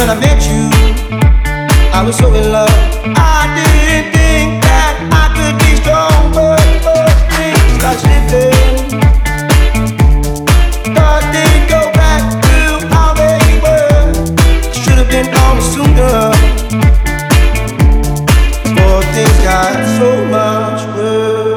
when I met you, I was so in love. I didn't think that I could be strong, but things start slipping. Thought they'd go back to how they were. Should have been on sooner. But things got so much worse.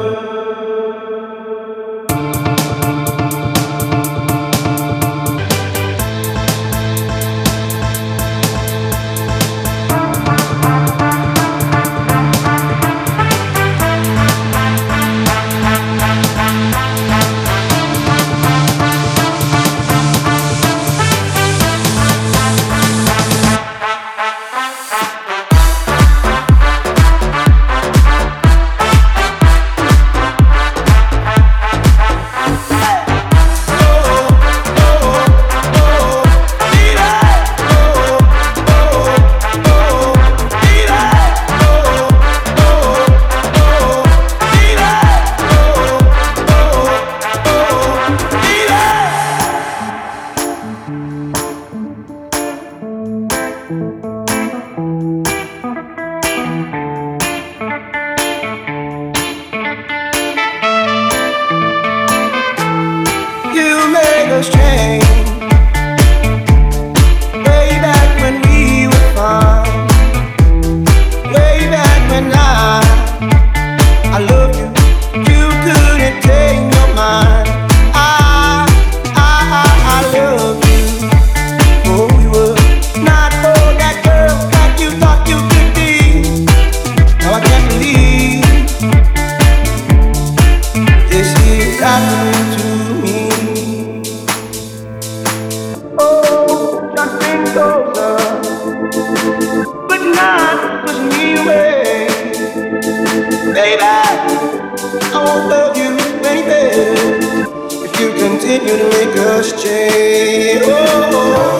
Continue to make us change. Oh.